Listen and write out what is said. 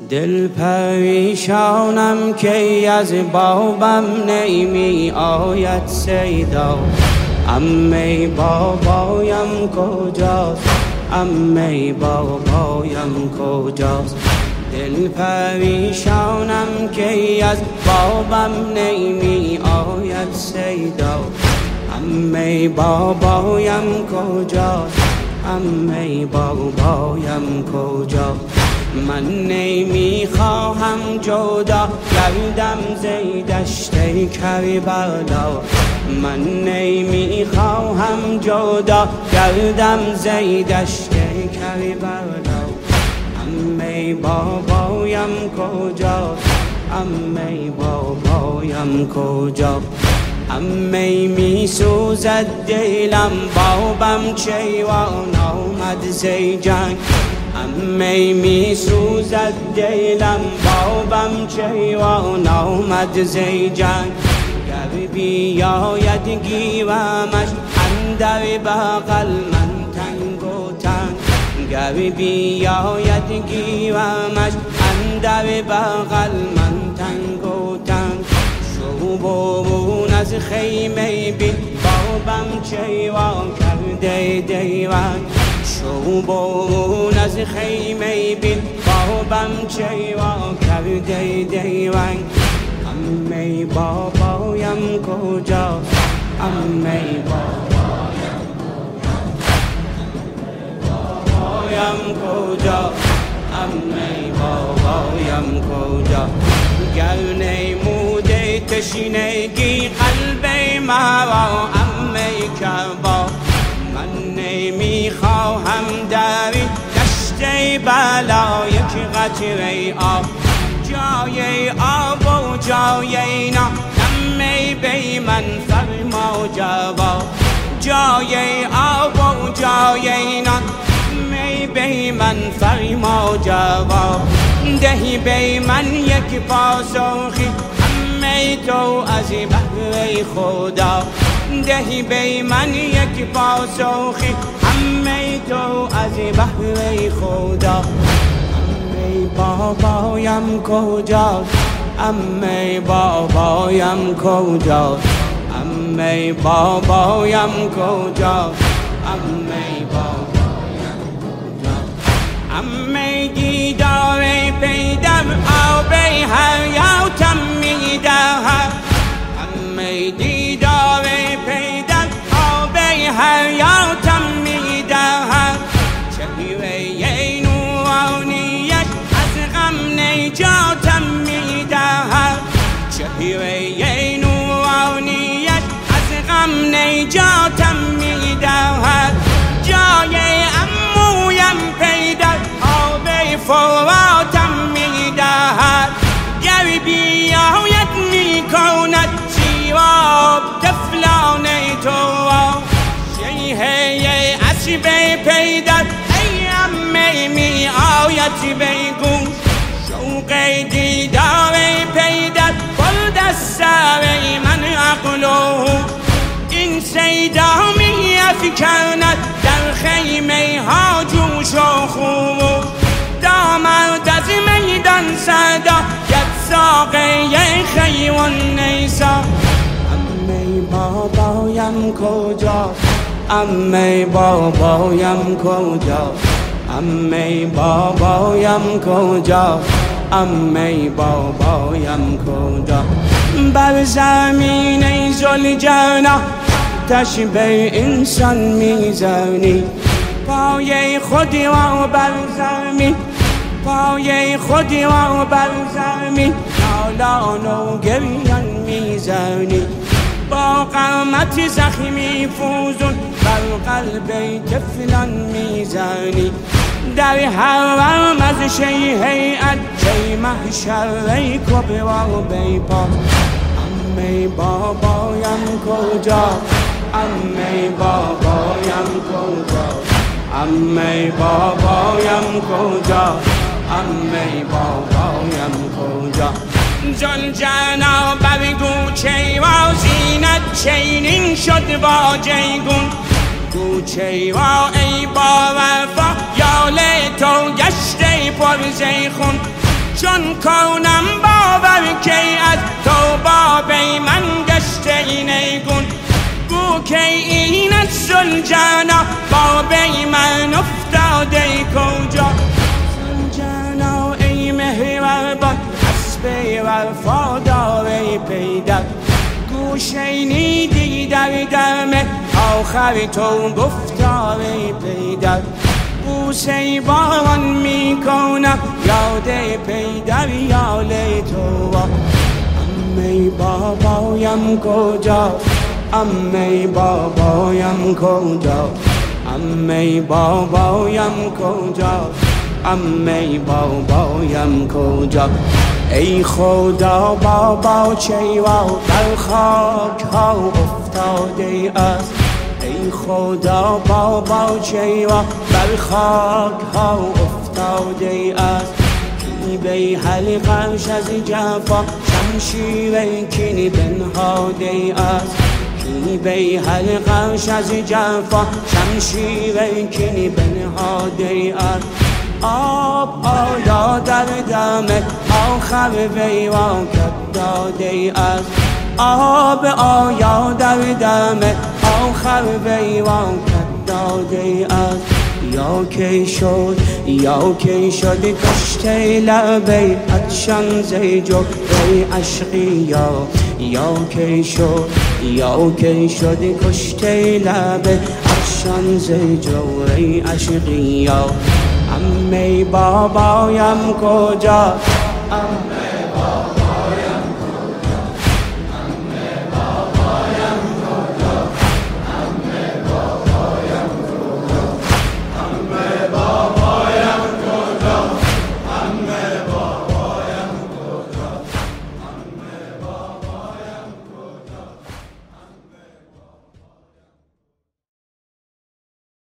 دل پریشانم که از بابم نمی آید صدا. عمه بابایم کجاست؟ عمه بابایم کجاست؟ دل پریشانم که از بابم نمی آید صدا. عمه بابایم کجاست؟ عمه بابایم کجاست؟ من نمیخواهم جدا گردم زی دشت کربلا. من نمیخواهم جدا گردم زی دشت کربلا. عمه بابایم کجاست؟ عمه بابایم کجاست؟ عمه میسوزد دلم بابم چیوان آمد زی جنگ. عمه میسوزد دلم بابم چیوان آمد زی جنگ. گر بیاید گیرمش اندر بغل من تنگ و تنگ. گر بیاید گیرمش اندر بغل من تنگ و تنگ. شو برون از خیمه بین بابم چیوان کرده دیوان. شو برون از خیمه بین بابم چیوان کرده دیوان. عمه بابایم کجاست؟ عمه بابایم کجاست؟ عمه بابایم کجاست؟ گر نموده تشنگی قلب مرا عمه کربا. من نمیخواهم در دشت بلا یک قطره آب. جای آب و جای نان عمه بی من فرما جواب. جای آب و جای نان عمه بی من فرما جواب. دهی بی من یک پاسخی عمه تو از بهر خدا. دهی بی من یک پاسخی عمه تو از بهر خدا. عمه بابایم کجاست؟ عمه بابایم کجاست؟ عمه بابایم کجاست؟ عمه بابایم کجاست؟ عمه دیدار پیدر آب حیاتم میدهد. عمه دیدار پیدر آب حیاتم میدهد. چهره نورانیش از غم نجاتم میدهد. چهره نورانیش از غم نجاتم میدهد. جای عمویم پیدر آب فراتم میدهد. گر بیاید میکند سیراب تفلان تو. شیهه اسب پیدر ای عمه می آید بگوش. شوق دیدار پیدر برد از سر من عقل و هوش. این صیدا می افکند در خیمه ها جوش و خروش. دامرد از میدان صدا ید ساقه خیوان نیسا. عمه بابایم کجاست؟ عمه بابایم کجاست؟ عمه بابایم کجاست؟ عمه بابایم کجاست؟ بر زمین ذوالجلال تشبه انسان میزنی. پای خود را بر زمین، پای خود را بر زمین نالان و گریان میزنی. با قامت زخمی فوزون بر قلب طفلان میزنی. در حرم از شیهیت چه محشر کبرا بیپا. عمه بابایم کجاست؟ عمه بابایم کجاست؟ عمه بابایم کجاست؟ عمه بابایم کجاست؟ ذوالجلال بر کوچه را زینت چینین شد با جیگون. کوچه را ای با وفا یال تو گشته پر زیخون. چو چون کنم باور که از تو باب من گشته نیگون گو که اینت زلجنا باب من افتاده کجا زلجنا ای مهربان حسب وفادار پیدا گو شنیدی در دم آخر تو گفتار پیدا بوسه باران میکنم یاد پیدر یال تو امی بابایم کجا امی بابایم کجا امی بابایم کجا امی بابایم کجا ای خدا بابا چیوا در خاک ها افتاده است ای خدا بابا چیوا بر خاک ها افتاده است کی بی حلقش از جفا شمشیر کینی بنهاده است کی بی حلقش از جفا شمشیر کینی بنهاده است آب آیا در دم آخر ویران داده است آب آیا در دم آخر ویران داده است یا کی شد کشته لبی عطشان زیجو ای عشقی یا کی شد کشته لبی عطشان زیجو ای عشقی امی بابایم کجا امی بابایم